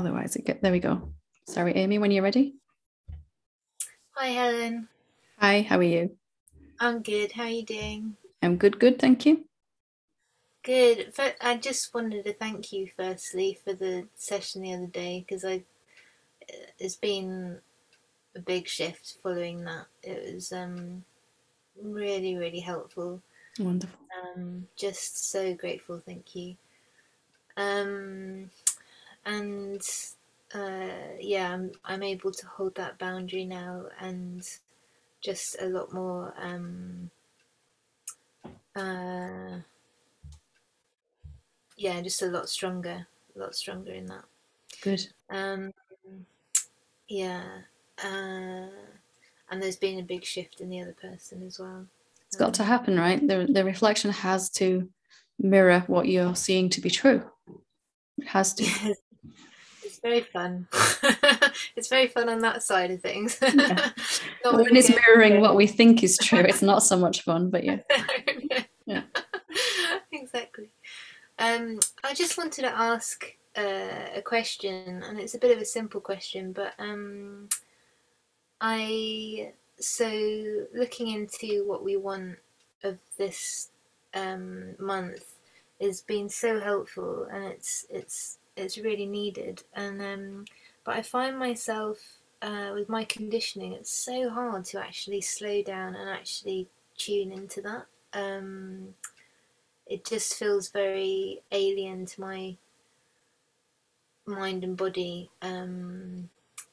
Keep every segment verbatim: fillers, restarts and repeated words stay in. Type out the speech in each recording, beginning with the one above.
Otherwise, it get there we go. Sorry, Amy, when you're ready. Hi Helen, Hi, how are you? I'm good. How are you doing? I'm good, good, thank you. Good. Fir- I just wanted to thank you firstly for the session the other day because I it's been a big shift following that. It was um really really helpful. Wonderful. Um, just so grateful. Thank you. Um, and uh, yeah, I'm I'm able to hold that boundary now and just a lot more um uh yeah, just a lot stronger, a lot stronger in that. Good. Um, yeah, uh, and there's been a big shift in the other person as well. It's got to Um, happen, right? The the reflection has to mirror what you're seeing to be true. It has to. yeah, it's very fun. It's very fun on that side of things. Yeah. Not When when you it's get mirroring what we think is true, it's not so much fun, but yeah. Yeah. exactly. Um, I just wanted to ask uh, a question, and it's a bit of a simple question, but um, I so looking into what we want of this um, month has been so helpful, and it's it's it's really needed. And um, but I find myself uh, with my conditioning, it's so hard to actually slow down and actually tune into that. Um, it just feels very alien to my mind and body um,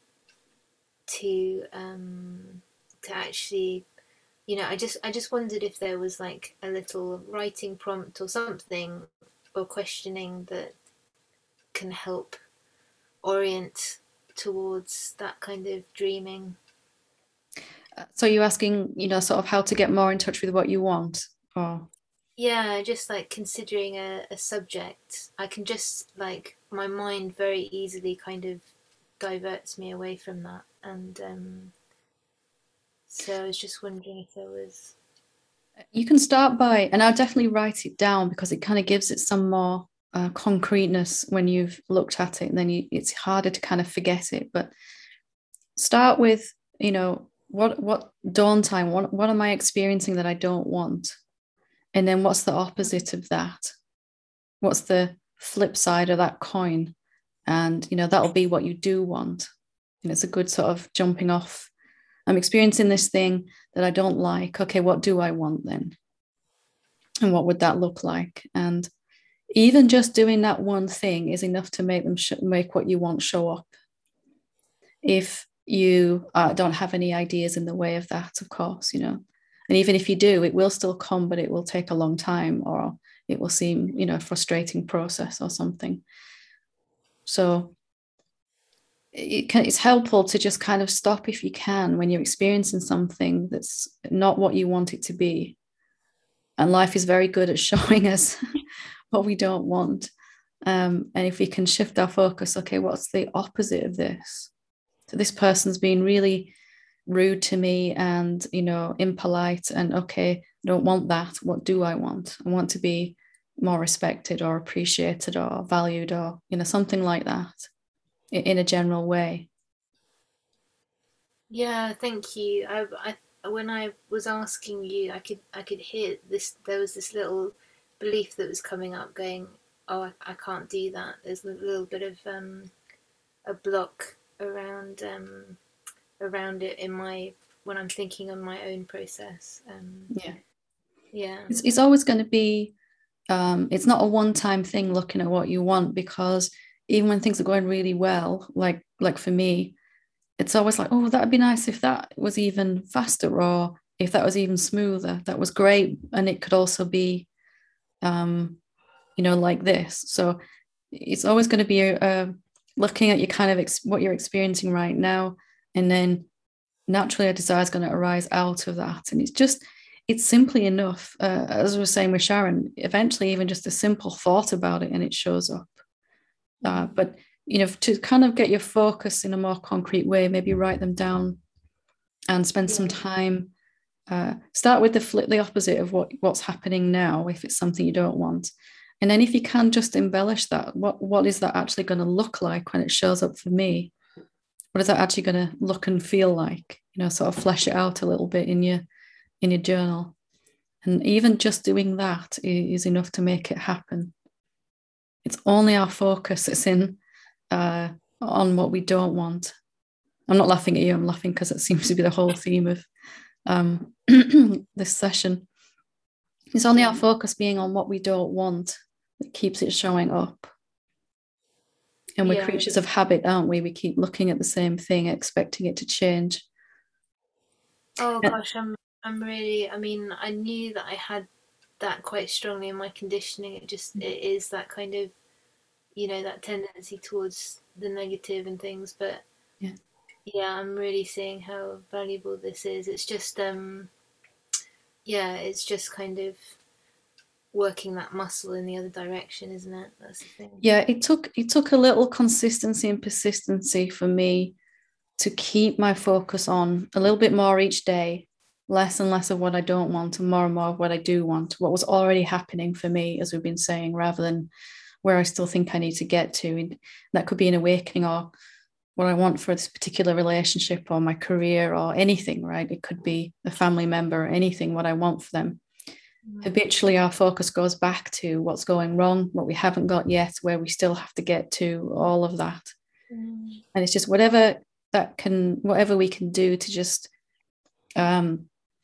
to um, to actually you know, I just I just wondered if there was like a little writing prompt or something or questioning that can help orient towards that kind of dreaming. So you're asking, you know, sort of how to get more in touch with what you want. Or Yeah, just like considering a, a subject, I can just like my mind very easily kind of diverts me away from that, and um, so I was just wondering if there was. you can start by, and I'll definitely write it down because it kind of gives it some more uh, concreteness when you've looked at it, and then you, it's harder to kind of forget it. But start with, you know, what what dawn time, what what am I experiencing that I don't want? And then what's the opposite of that? What's the flip side of that coin? And you know, that'll be what you do want. And it's a good sort of jumping off. I'm experiencing this thing that I don't like. Okay, what do I want then? And what would that look like? And even just doing that one thing is enough to make them sh- make what you want show up. If you uh, don't have any ideas in the way of that, of course, you know. And even if you do, it will still come, but it will take a long time, or it will seem, you know, a frustrating process or something. So it can, it's helpful to just kind of stop if you can when you're experiencing something that's not what you want it to be. And life is very good at showing us what we don't want. Um, and if we can shift our focus, okay, what's the opposite of this? So this person's been really rude to me and, you know, impolite, and okay, I don't want that. What do I want? I want to be more respected or appreciated or valued, or, you know, something like that in a general way. Yeah, thank you. I, I when I was asking you, I could I could hear this. There was this little belief that was coming up, going, "Oh, I, I can't do that." There's a little bit of um, a block around um, around it in my when I'm thinking on my own process. Um, Yeah. yeah, It's, it's always going to be, um, it's not a one-time thing looking at what you want, because even when things are going really well, like like for me, it's always like, oh, that'd be nice if that was even faster, or if that was even smoother. That was great. And it could also be, um, you know, like this. So it's always going to be a, a looking at your kind of ex- what you're experiencing right now. And then naturally a desire is going to arise out of that. And it's just, it's simply enough. Uh, as I was saying with Sharon, eventually even just a simple thought about it and it shows up. Uh, mm, but you know, to kind of get your focus in a more concrete way, maybe write them down and spend some yeah, time. Uh, start with the flip, the opposite of what what's happening now, if it's something you don't want, And then if you can just embellish that, what what is that actually going to look like when it shows up for me? What is that actually going to look and feel like? You know, sort of flesh it out a little bit in your in your journal. And even just doing that is enough to make it happen. It's only our focus that's in uh, on what we don't want. I'm not laughing at you. I'm laughing because it seems to be the whole theme of um, this session. It's only our focus being on what we don't want that keeps it showing up. And we're yeah. creatures of habit, aren't we? We keep looking at the same thing, expecting it to change. Oh gosh, I'm I'm really, I mean, I knew that I had that quite strongly in my conditioning. It just, it is that kind of, you know, that tendency towards the negative and things. But yeah, yeah, I'm really seeing how valuable this is. It's just, um, yeah, it's just kind of working that muscle in the other direction, isn't it? That's the thing. Yeah, it took it took a little consistency and persistency for me to keep my focus on a little bit more each day, less and less of what I don't want and more and more of what I do want, what was already happening for me, as we've been saying, rather than where I still think I need to get to. And that could be an awakening or what I want for this particular relationship or my career or anything, right? It could be a family member or anything, what I want for them. Mm. Habitually, our focus goes back to what's going wrong, what we haven't got yet, where we still have to get to, all of that. Mm. And it's just whatever that can, whatever we can do to just um,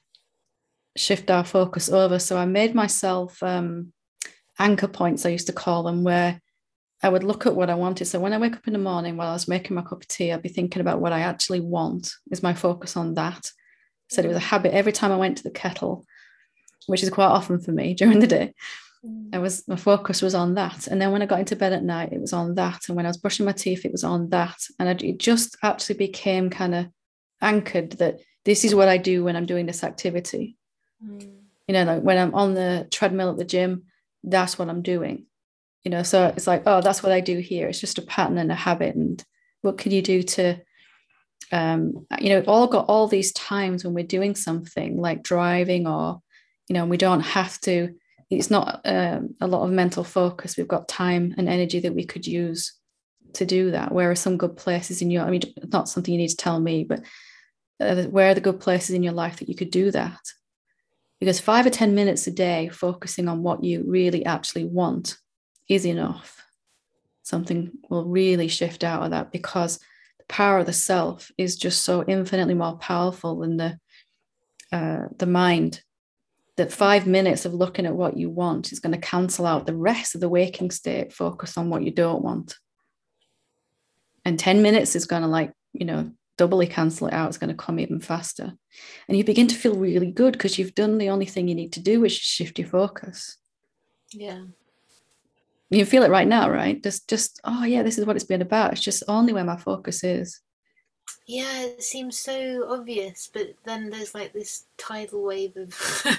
shift our focus over. So I made myself um, anchor points, I used to call them, where I would look at what I wanted. So when I wake up in the morning while I was making my cup of tea, I'd be thinking about what I actually want. Is my focus on that? So mm. it was a habit. Every time I went to the kettle, which is quite often for me during the day, I was, my focus was on that. And then when I got into bed at night, it was on that. And when I was brushing my teeth, it was on that. And I, it just actually became kind of anchored that this is what I do when I'm doing this activity. Mm. You know, like when I'm on the treadmill at the gym, that's what I'm doing. You know, so it's like, oh, that's what I do here. It's just a pattern and a habit. And what can you do to, um, you know, we've all got all these times when we're doing something like driving or, you know, we don't have to, it's not um, a lot of mental focus. We've got time and energy that we could use to do that. Where are some good places in your, I mean, it's not something you need to tell me, but uh, where are the good places in your life that you could do that? Because five or ten minutes a day focusing on what you really actually want is enough. Something will really shift out of that, because the power of the self is just so infinitely more powerful than the uh, the mind. That five minutes of looking at what you want is going to cancel out the rest of the waking state, focus on what you don't want. And ten minutes is going to, like, you know, doubly cancel it out. It's going to come even faster. And you begin to feel really good because you've done the only thing you need to do, which is shift your focus. Yeah. You feel it right now, right? Just, just, oh yeah, this is what it's been about. It's just only where my focus is. Yeah, it seems so obvious, but then there's like this tidal wave of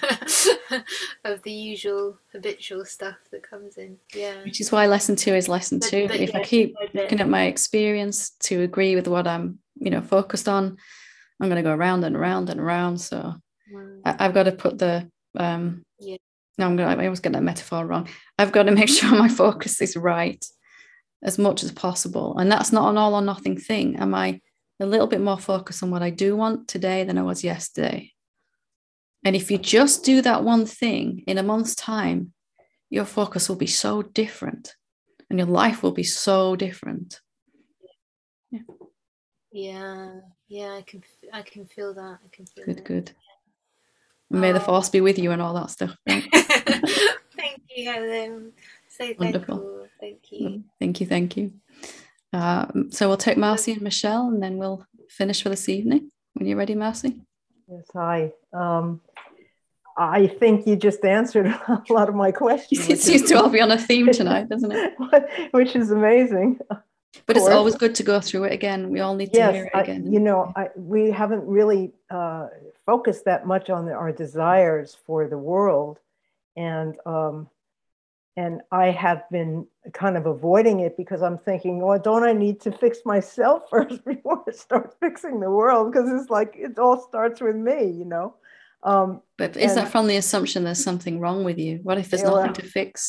of the usual habitual stuff that comes in. Yeah. Which is why lesson two is lesson but, two. But if yeah, I keep looking at my experience to agree with what I'm, you know, focused on, I'm going to go around and around and around. So mm. I, I've got to put the, um, yeah. no, I'm going to, I always get that metaphor wrong. I've got to make sure my focus is right as much as possible. And that's not an all or nothing thing. Am I a little bit more focused on what I do want today than I was yesterday? And if you just do that one thing in a month's time, your focus will be so different and your life will be so different. Yeah. Yeah, yeah, I can I can feel that. I can feel good, that. good. And may oh. the force be with you and all that stuff. Right? Thank you, Helen. So wonderful. Cool. Thank you. Thank you, thank you. Uh, so we'll take Marcy and Michelle, and then we'll finish for this evening. When you're ready, Marcy. Yes, hi. Um, I think you just answered a lot of my questions. It seems is, to all be on a theme tonight, doesn't it? Which is amazing. But it's always good to go through it again. We all need to yes, hear it again. I, you know, I, we haven't really uh, focused that much on the, our desires for the world. And um, And I have been kind of avoiding it because I'm thinking, well, don't I need to fix myself first before I start fixing the world? Because it's like, it all starts with me, you know? Um, but is and, that from the assumption there's something wrong with you? What if there's nothing well, to fix?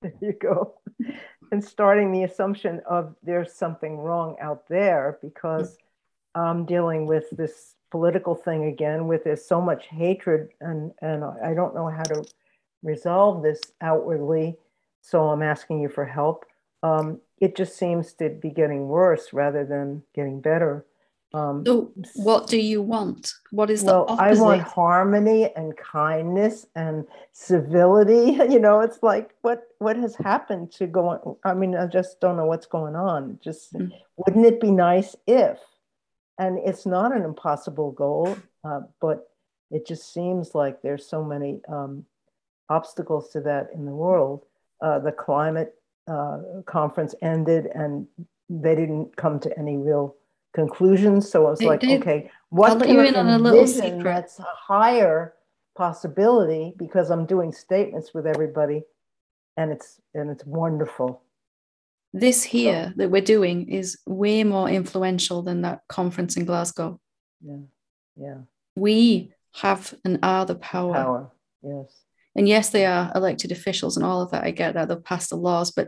There you go. And starting the assumption of there's something wrong out there because I'm dealing with this political thing again, with there's so much hatred, and, and I don't know how to resolve this outwardly. So I'm asking you for help. Um, it just seems to be getting worse rather than getting better. Um, So what do you want? What is well, the I opposite? want harmony and kindness and civility. You know, it's like what what has happened to go on? I mean, I just don't know what's going on. Just Mm. wouldn't it be nice if? And it's not an impossible goal, uh, but it just seems like there's so many um, obstacles to that in the world. Uh, the climate uh, conference ended, and they didn't come to any real conclusions. So I was They- like, they- okay, I'll what let can you I in on a little envision secret. that's a higher possibility? Because I'm doing statements with everybody, and it's and it's wonderful. This here So, that we're doing is way more influential than that conference in Glasgow. yeah, yeah, We have and are the power. power, yes. And yes, they are elected officials and all of that. I get that. They've passed the laws, but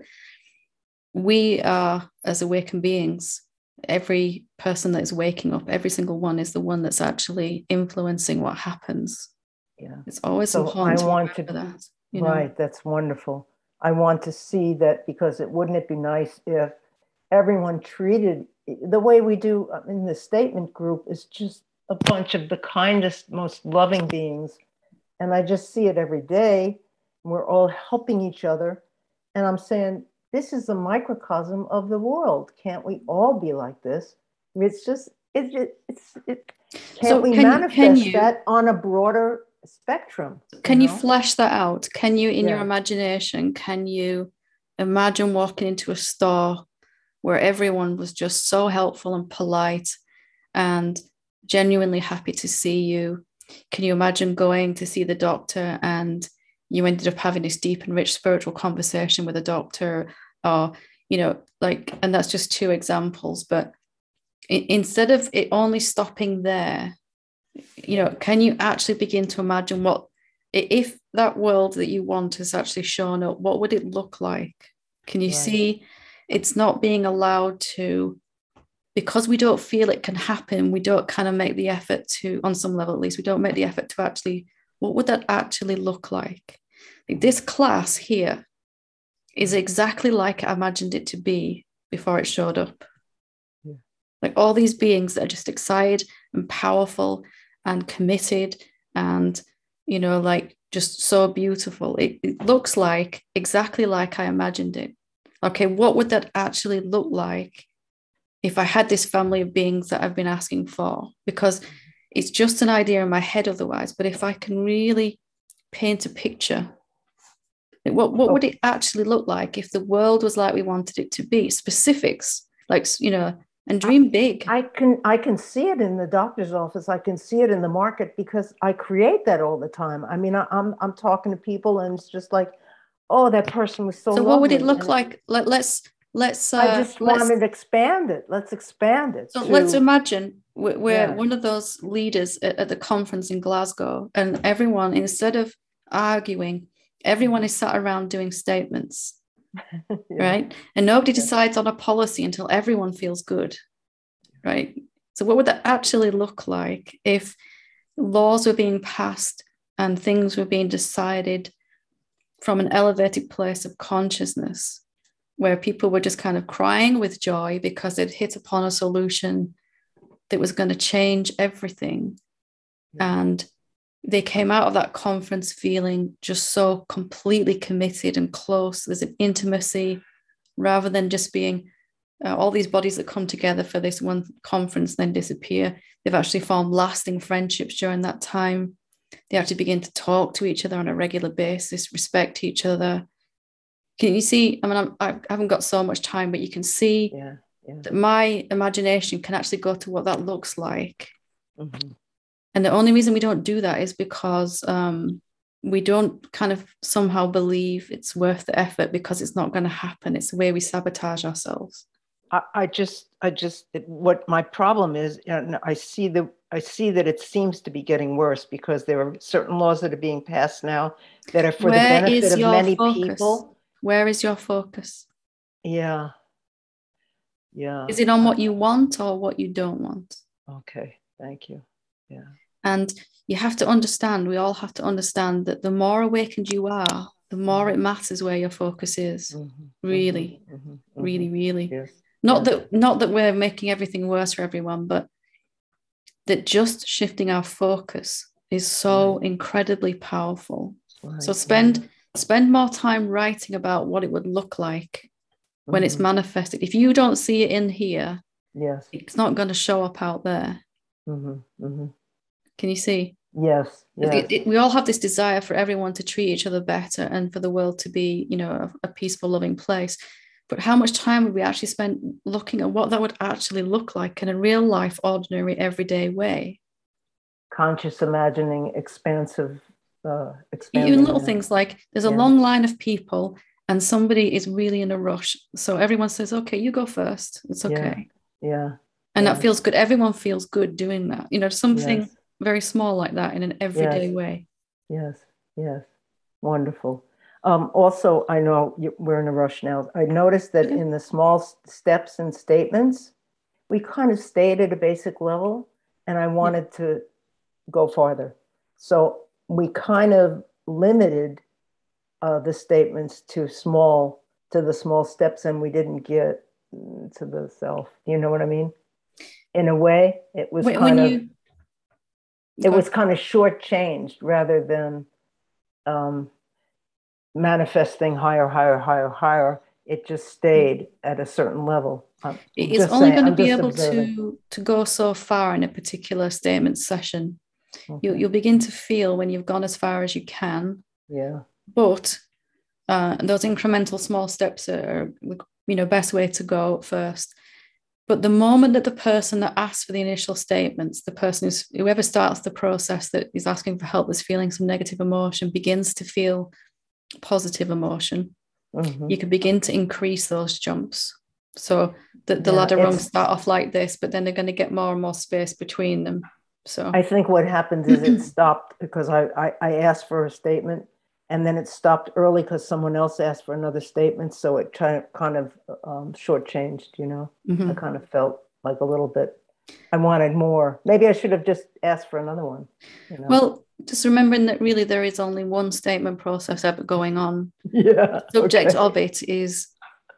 we are, as awakened beings, every person that is waking up, every single one is the one that's actually influencing what happens. Yeah. It's always So important I to want remember to, that. You know? right, that's wonderful. I want to see that because it wouldn't it be nice if everyone treated the way we do in the statement group is just a bunch of the kindest, most loving beings. And I just see it every day. We're all helping each other. And I'm saying, this is a microcosm of the world. Can't we all be like this? It's just, it, it, it's, it, can't So we can, manifest can you, that on a broader spectrum? Can you you know? flesh that out? Can you, in your Yeah. imagination, can you imagine walking into a store where everyone was just so helpful and polite and genuinely happy to see you? Can you imagine going to see the doctor and you ended up having this deep and rich spiritual conversation with a doctor? Or, you know, like, and that's just two examples, but i- instead of it only stopping there, you know, can you actually begin to imagine what, if that world that you want has actually shown up, what would it look like? Can you Right. see it's not being allowed to, because we don't feel it can happen, we don't kind of make the effort to, on some level at least, we don't make the effort to actually, what would that actually look like? Like this class here is exactly like I imagined it to be before it showed up. Yeah. Like all these beings that are just excited and powerful and committed and, you know, like just so beautiful. It, it looks like exactly like I imagined it. Okay, what would that actually look like if I had this family of beings that I've been asking for? Because it's just an idea in my head otherwise. But if I can really paint a picture, what, what would it actually look like if the world was like we wanted it to be? Specifics, like, you know, and dream big. I can I can see it in the doctor's office. I can see it in the market because I create that all the time. I mean, I, I'm I'm talking to people and it's just like, oh, that person was so. So lovely. what would it look and like? Let, let's let's. Uh, I just let's, wanted to expand it. Let's expand it. So to, let's imagine we're, we're yeah. one of those leaders at, at the conference in Glasgow, and everyone, instead of arguing, everyone is sat around doing statements, yeah. right? And nobody Yeah. decides on a policy until everyone feels good, right? So what would that actually look like if laws were being passed and things were being decided from an elevated place of consciousness, where people were just kind of crying with joy because they'd hit upon a solution that was going to change everything. Yeah. And they came out of that conference feeling just so completely committed and close. There's an intimacy rather than just being uh, all these bodies that come together for this one conference and then disappear. They've actually formed lasting friendships during that time. They actually begin to talk to each other on a regular basis, respect each other. Can you see? I mean, I'm, I haven't got so much time, but you can see yeah, yeah. that my imagination can actually go to what that looks like. Mm-hmm. And the only reason we don't do that is because um, we don't kind of somehow believe it's worth the effort because it's not going to happen. It's the way we sabotage ourselves. I, I just, I just, it, what my problem is, and I see the, I see that it seems to be getting worse because there are certain laws that are being passed now that are for Where the benefit is of your many focus? people. Where is your focus? Yeah. Yeah. Is it on what you want or what you don't want? Okay. Thank you. Yeah. And you have to understand, we all have to understand that the more awakened you are, the more it matters where your focus is. Mm-hmm. Really, mm-hmm. Mm-hmm. really, really. Yes. Not yes. that not that we're making everything worse for everyone, but that just shifting our focus is so right. incredibly powerful. Right. So spend yeah. spend more time writing about what it would look like when mm-hmm. it's manifested. If you don't see it in here, yes, it's not going to show up out there. Mm-hmm. Mm-hmm. Can you see? Yes, yes. It, it, we all have this desire for everyone to treat each other better and for the world to be, you know, a, a peaceful, loving place. But how much time would we actually spend looking at what that would actually look like in a real life, ordinary, everyday way? Conscious imagining, expansive, uh, expanding. Even little things like there's a yeah. long line of people and somebody is really in a rush. So everyone says, okay, you go first. It's okay. Yeah. yeah. And yeah. that feels good. Everyone feels good doing that. You know, something yes. very small like that in an everyday yes. way. Yes, yes. Wonderful. Um, also, I know you, we're in a rush now. I noticed that yeah. in the small steps and statements, we kind of stayed at a basic level, and I wanted yeah. to go farther. So we kind of limited uh, the statements to small, to the small steps, and we didn't get to the self. You know what I mean? In a way, it was Wait, kind of you... it was kind of shortchanged rather than um, manifesting higher, higher, higher, higher. It just stayed at a certain level. I'm it's just only saying, going to I'm be just able observing. to to go so far in a particular statement session. Okay. You, you'll begin to feel when you've gone as far as you can. Yeah. But uh, those incremental small steps are, you know, best way to go first. But the moment that the person that asks for the initial statements, the person who's, whoever starts the process that is asking for help, that's feeling some negative emotion, begins to feel positive emotion, mm-hmm. you can begin to increase those jumps. So the, the yeah, ladder rungs start off like this, but then they're going to get more and more space between them. So I think what happens is it stopped because I, I, I asked for a statement, and then it stopped early because someone else asked for another statement. So it kind of, kind of um, shortchanged, you know. Mm-hmm. I kind of felt like a little bit, I wanted more. Maybe I should have just asked for another one. You know? Well, just remembering that really there is only one statement process ever going on. Yeah. The subject okay. of it is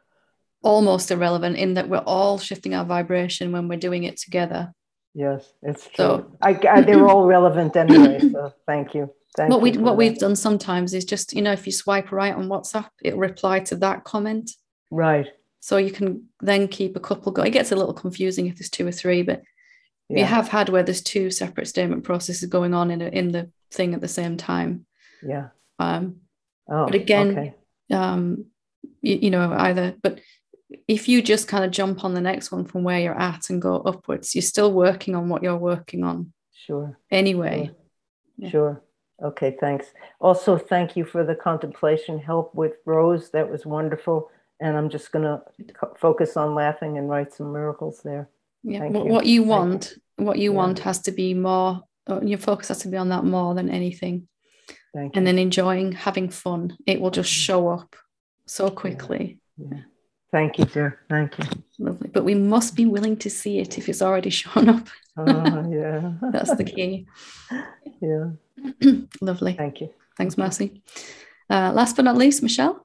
almost irrelevant in that we're all shifting our vibration when we're doing it together. Yes, it's true. So, I, I, they were all relevant anyway, so thank you. Thank what you we what that. we've done sometimes is just, you know, if you swipe right on WhatsApp, it'll reply to that comment. Right. So you can then keep a couple going. It gets a little confusing if there's two or three, but yeah. we have had where there's two separate statement processes going on in a, in the thing at the same time. Yeah. Um. Oh, but again, okay. um, you, you know, either but. If you just kind of jump on the next one from where you're at and go upwards, you're still working on what you're working on. Sure. Anyway. Sure. Yeah. Sure. Okay, thanks. Also, thank you for the contemplation help with Rose. That was wonderful. And I'm just going to focus on laughing and write some miracles there. Yeah. Thank Well, you. what you want, you. what you yeah. want has to be more, your focus has to be on that more than anything. Thank and you. then enjoying having fun. It will just show up so quickly. Yeah. Yeah. Thank you, dear. Thank you. Lovely. But we must be willing to see it if it's already shown up. Oh, yeah. That's the key. Yeah. Lovely. Thank you. Thanks, Thank Marcy. Uh, last but not least, Michelle.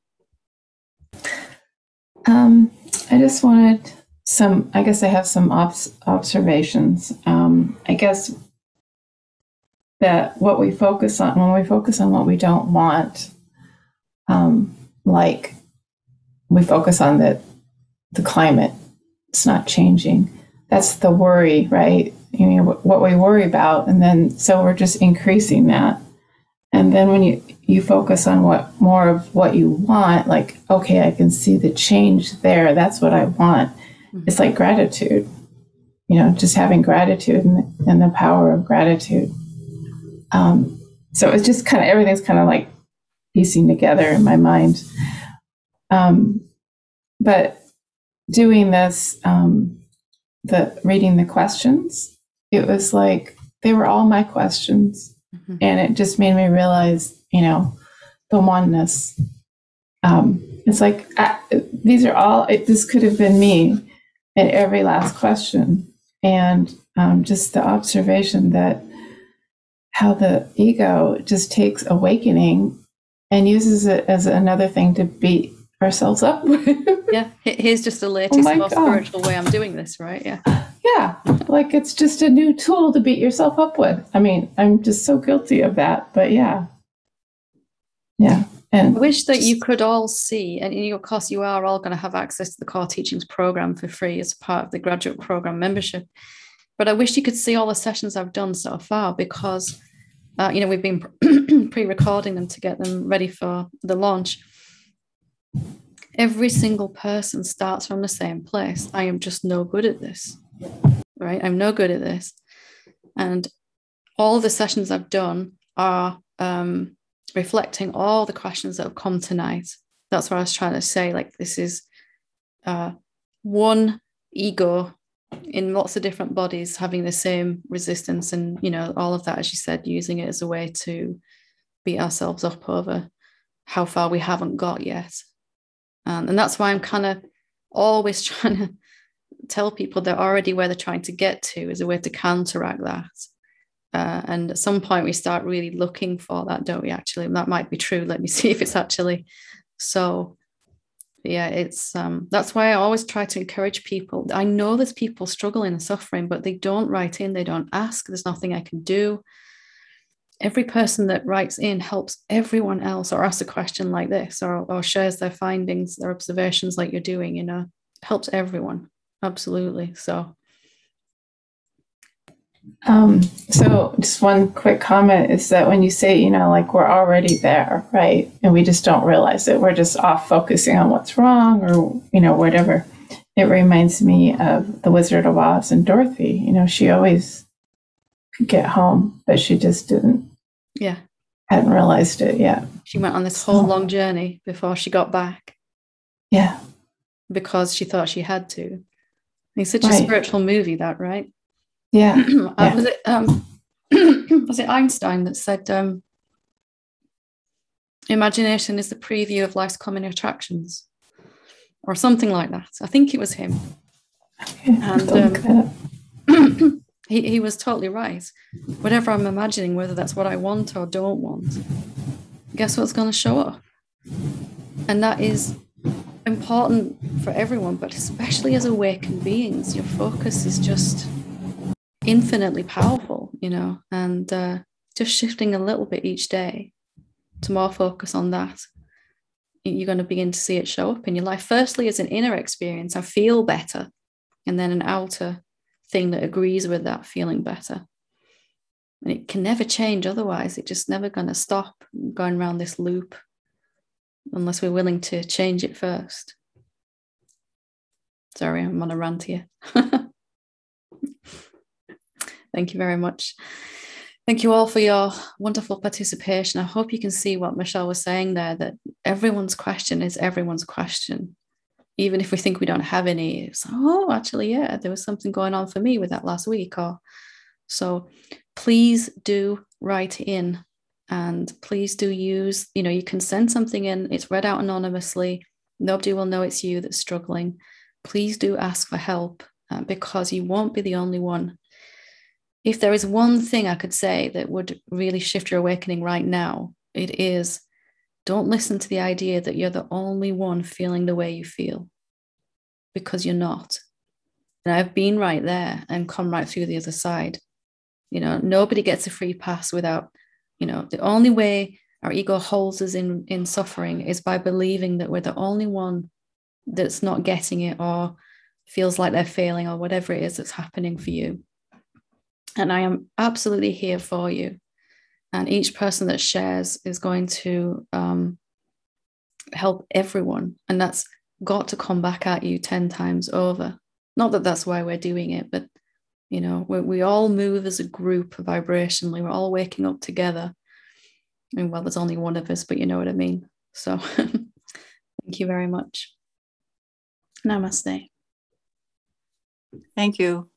Um, I just wanted some, I guess I have some obs- observations. Um, I guess that what we focus on, when we focus on what we don't want, um, like we focus on the, the climate, it's not changing. That's the worry, right? You know, what we worry about. And then, so we're just increasing that. And then when you, you focus on what more of what you want, like, okay, I can see the change there. That's what I want. Mm-hmm. It's like gratitude, you know, just having gratitude and, and the power of gratitude. Um, so it's just kind of, everything's kind of like piecing together in my mind. Um, but doing this, um, the reading the questions, it was like, they were all my questions. Mm-hmm. And it just made me realize, you know, the oneness. Um, It's like, I, these are all, it, this could have been me at every last question. And um, just the observation that how the ego just takes awakening and uses it as another thing to beat ourselves up with. Yeah, here's just the latest, oh more God. spiritual way I'm doing this, right? Yeah. Yeah, like it's just a new tool to beat yourself up with. I mean, I'm just so guilty of that, but yeah. Yeah. And I wish that you could all see, and of course you are all going to have access to the Core Teachings program for free as part of the graduate program membership. But I wish you could see all the sessions I've done so far, because uh, you know, we've been pre-recording them to get them ready for the launch. Every single person starts from the same place. I am just no good at this, right? I'm no good at this. And all the sessions I've done are um, reflecting all the questions that have come tonight. That's what I was trying to say. Like, this is uh, one ego in lots of different bodies having the same resistance, and, you know, all of that, as you said, using it as a way to beat ourselves up over how far we haven't got yet. Um, and that's why I'm kind of always trying to tell people they're already where they're trying to get to, is a way to counteract that. Uh, and at some point we start really looking for that, don't we, actually? And that might be true. Let me see if it's actually so. Yeah, it's um, that's why I always try to encourage people. I know there's people struggling and suffering, but they don't write in, they don't ask. There's nothing I can do. Every person that writes in helps everyone else, or asks a question like this, or, or shares their findings, their observations like you're doing, you know, helps everyone. Absolutely. So. Um, so just one quick comment is that when you say, you know, like we're already there, right? And we just don't realize it. We're just off focusing on what's wrong or, you know, whatever. It reminds me of the Wizard of Oz and Dorothy. You know, she always could get home, but she just didn't. Yeah. Hadn't realized it yet. She went on this whole so, long journey before she got back. Yeah. Because she thought she had to. It's such right. a spiritual movie, that, right? Yeah. uh, yeah. Was it um, was it Einstein that said um, imagination is the preview of life's coming attractions, or something like that? I think it was him. Okay. And um, he, he was totally right. Whatever I'm imagining, whether that's what I want or don't want, guess what's going to show up? And that is important for everyone, but especially as awakened beings. Your focus is just infinitely powerful, you know, and uh, just shifting a little bit each day to more focus on that. You're going to begin to see it show up in your life. Firstly, as an inner experience, I feel better, and then an outer thing that agrees with that feeling better. And it can never change otherwise. It's just never going to stop going around this loop unless we're willing to change it first. Sorry, I'm on a rant here. Thank you very much. Thank you all for your wonderful participation. I hope you can see what Michelle was saying there, that everyone's question is everyone's question. Even if we think we don't have any, it's, oh, actually, yeah, there was something going on for me with that last week. Or so please do write in, and please do use, you know, you can send something in. It's read out anonymously. Nobody will know it's you that's struggling. Please do ask for help, uh, because you won't be the only one. If there is one thing I could say that would really shift your awakening right now, it is, don't listen to the idea that you're the only one feeling the way you feel, because you're not. And I've been right there and come right through the other side. You know, nobody gets a free pass without, you know, the only way our ego holds us in, in suffering is by believing that we're the only one that's not getting it, or feels like they're failing, or whatever it is that's happening for you. And I am absolutely here for you. And each person that shares is going to um, help everyone. And that's got to come back at you ten times over. Not that that's why we're doing it, but, you know, we, we all move as a group vibrationally. We're all waking up together. I mean, well, there's only one of us, but you know what I mean. So thank you very much. Namaste. Thank you.